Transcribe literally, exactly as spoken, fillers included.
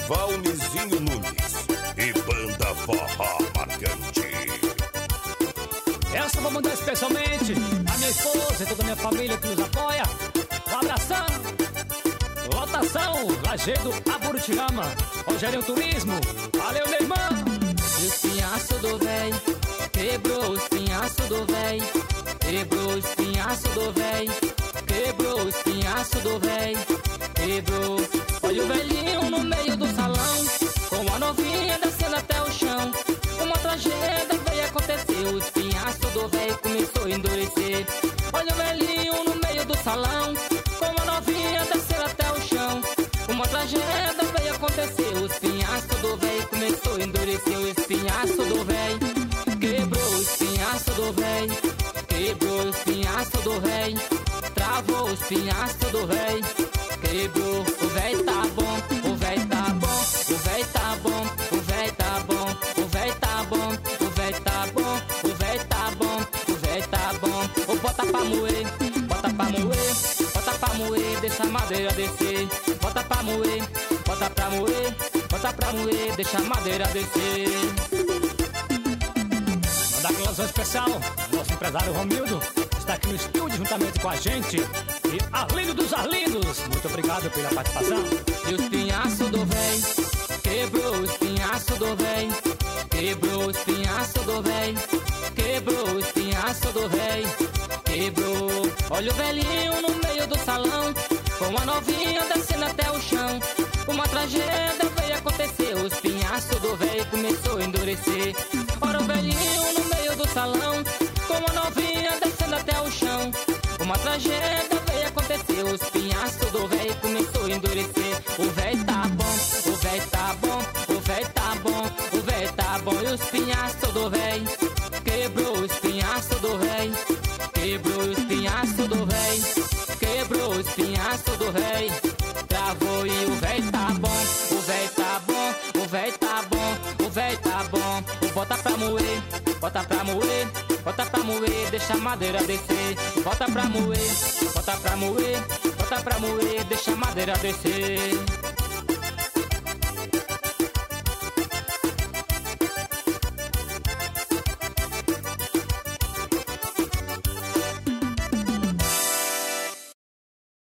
Valnizinho Nunes e Banda Forró Marcante. Essa vou mandar especialmente a minha esposa e toda a minha família que nos apoia. Um abração. Lotação, Lajedo, Aburutiama, Rogério Turismo. Valeu, meu irmão. E o espinhaço do véi quebrou o espinhaço do véi. Quebrou o espinhaço do véi. Quebrou o espinhaço do véi. Quebrou. Olha o velhinho no meio do salão, com a novinha descendo até o chão. Uma tragédia veio acontecer, o espinhaço do véi começou a endurecer. Olha o velhinho no meio do salão, com a novinha descendo até o chão. Uma tragédia veio acontecer, o espinhaço do véi começou a endurecer. O espinhaço do véi quebrou o espinhaço do véi. Quebrou o espinhaço do véi. Travou o espinhaço do véi. Quebrou, o véi tá bom, o véi tá bom, o véi tá bom, o véi tá bom, o véi tá bom, o véi tá bom, o véi tá bom, o véi tá bom. Ou bota pra moer, bota pra moer, bota pra moer, deixa a madeira descer. Bota pra moer, bota pra moer, bota pra moer, deixa a madeira descer. Mandar aquela especial, nosso empresário Romildo está aqui no estúdio juntamente com a gente. E Arlindo dos Arlindos, muito obrigado pela participação. E o espinhaço do véi quebrou o espinhaço do véi. Quebrou o espinhaço do véi. Quebrou o espinhaço do véi. Quebrou. Olha o velhinho no meio do salão, com a novinha descendo até o chão. Uma tragédia veio acontecer, o espinhaço do véi começou a endurecer. Olha o velhinho no meio do salão, com a novinha descendo até o chão. Uma tragédia veio acontecer, o espinhaço do véi começou a endurecer. O véi tá bom, o véi tá bom, o véi tá bom, o véi tá bom. E o espinhaço do véi quebrou o espinhaço do véi. Quebrou o espinhaço do véi. Quebrou o espinhaço do véi. Travou e o véi tá bom, o véi tá bom, o véi tá bom, o véi tá bom. O bota pra moer, bota pra moer, bota pra moer, deixa a madeira descer. Bota pra moer, bota pra moer, bota pra moer, deixa a madeira descer.